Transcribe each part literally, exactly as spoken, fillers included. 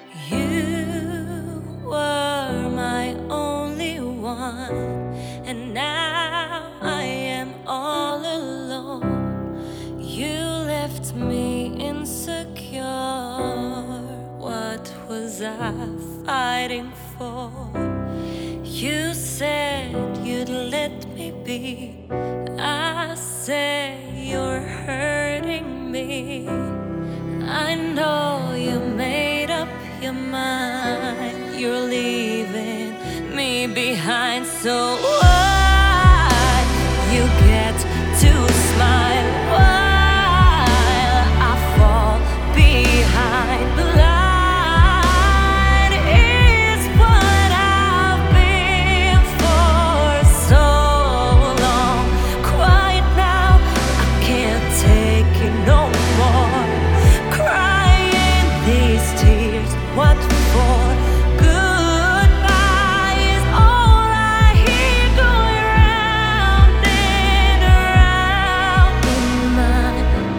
You were my only one, and now I am all alone. You left me insecure. What was I fighting for? You said you'd let me be. I say you're hurting me. I know you made up your mind. You're leaving me behind. So why you get to smile while I fall behind? Blind is what I've been for so long. Quiet now, I can't take it no more. Crying these tears, what for? Goodbye is all I hear going round and around in my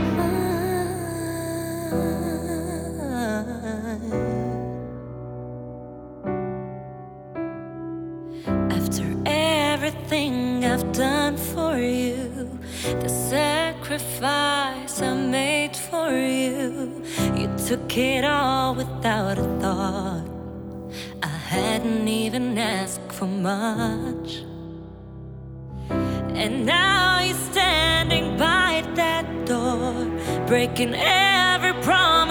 mind. After everything I've done for you, the sacrifice I made for you, you took it all without a thought. I hadn't even asked for much, and now you're standing by that door, breaking every promise